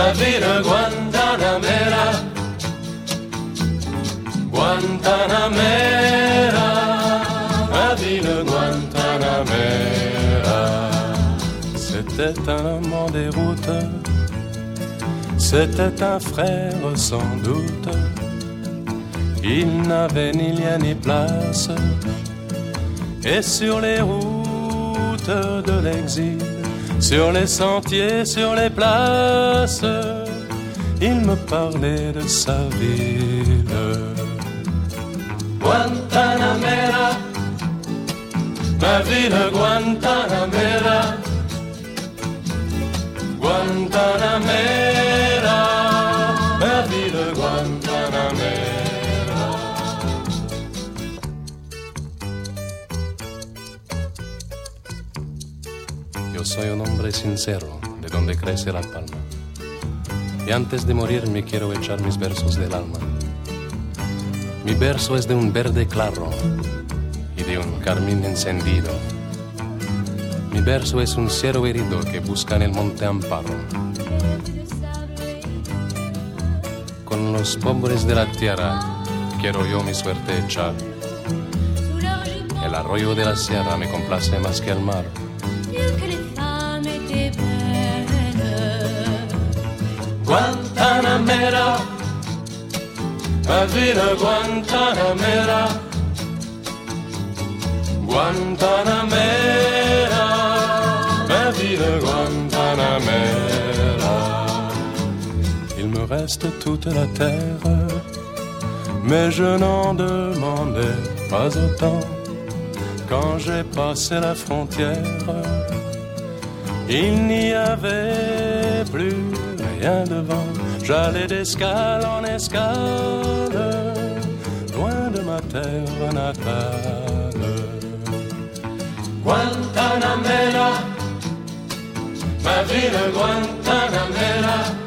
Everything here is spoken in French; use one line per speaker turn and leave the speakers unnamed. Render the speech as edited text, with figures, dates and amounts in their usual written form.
ma ville Guantanamera, Guantanamera, ma ville Guantanamera. C'était un homme en déroute, c'était un frère sans doute. Il n'avait ni lien ni place, et sur les routes de l'exil, sur les sentiers, sur les places, il me parlait de sa ville. Guantanamera, ma ville Guantanamera, Guantanamera, ma ville Guantanamera. Yo soy un hombre sincero, de donde crece la palma. Y antes de morir me quiero echar mis versos del alma. Mi verso es de un verde claro y de un carmín encendido. Mi verso es un cielo herido que busca en el monte amparo. Con los pobres de la tierra quiero yo mi suerte echar. El arroyo de la sierra me complace más que el mar. Guantanamera, ma ville Guantanamera, Guantanamera, ma ville Guantanamera. Il me reste toute la terre, mais je n'en demandais pas autant. Quand j'ai passé la frontière, il n'y avait plus rien devant. J'allais d'escale en escale, loin de ma terre natale. Guantanamera, ma ville Guantanamera,